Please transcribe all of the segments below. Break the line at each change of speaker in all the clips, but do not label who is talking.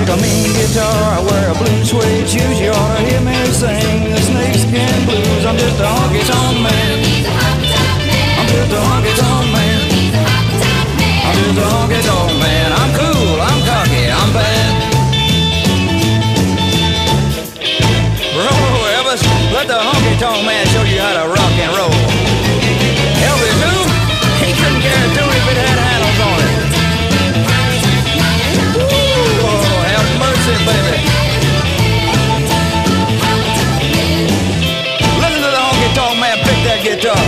like a mean guitar. I wear a blue suede shoes. You ought to hear me sing the snakeskin blues. I'm just a honky-tonk man. I'm just a honky-tonk man. I'm just a honky-tonk man. I'm cool, I'm cocky, I'm bad. Roll, Elvis, let the honky-tonk man show you how to rock and roll. Elvis knew he couldn't carry a tune if it had handles on it. Oh, have mercy, baby. Listen to the honky-tonk man pick that guitar.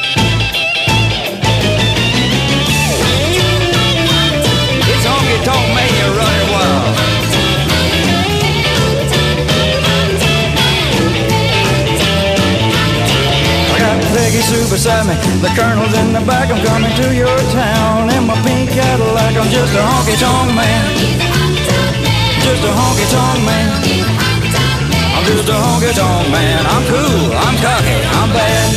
It's honky-tonk man, you're running wild. Peggy Sue beside me, the colonel's in the back. I'm coming to your town in my pink Cadillac. I'm just a honky-tonk man. Just a honky-tonk man. I'm just a honky-tonk man. I'm cool, I'm cocky, I'm bad.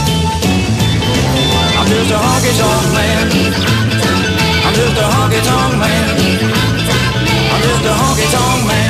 I'm just a honky-tonk man. I'm just a honky-tonk man. I'm just a honky-tonk man.